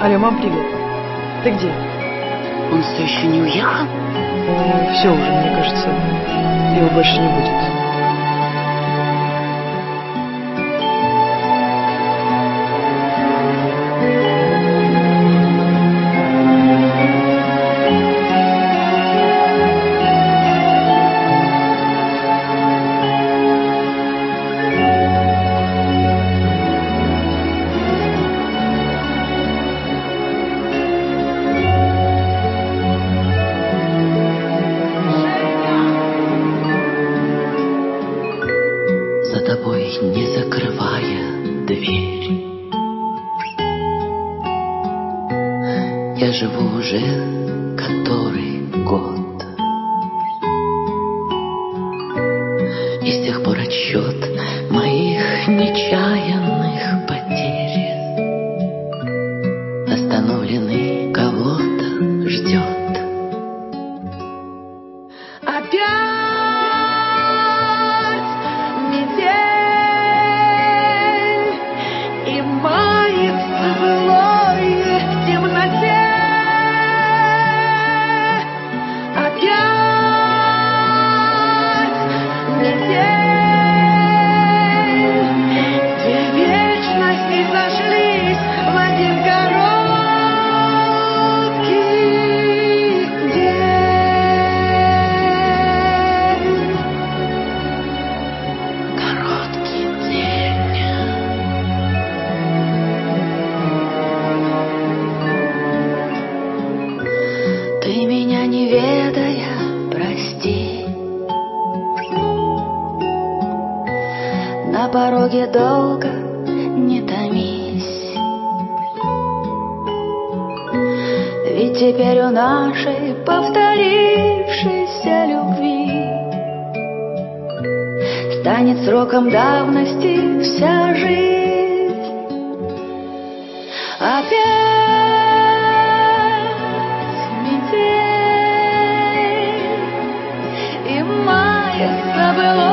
Алло, мам, привет. Ты где? Он все еще не уехал? Все уже, мне кажется, его больше не будет. За тобой не закрывая дверь, я живу уже который год, и с тех пор отсчет моих нечаянных потерь остановленный кого-то ждет. Опять ты меня не ведая, прости. На пороге долго не томись, ведь теперь у нашей повторившейся любви станет сроком давности вся жизнь. Опять метель, и маяться было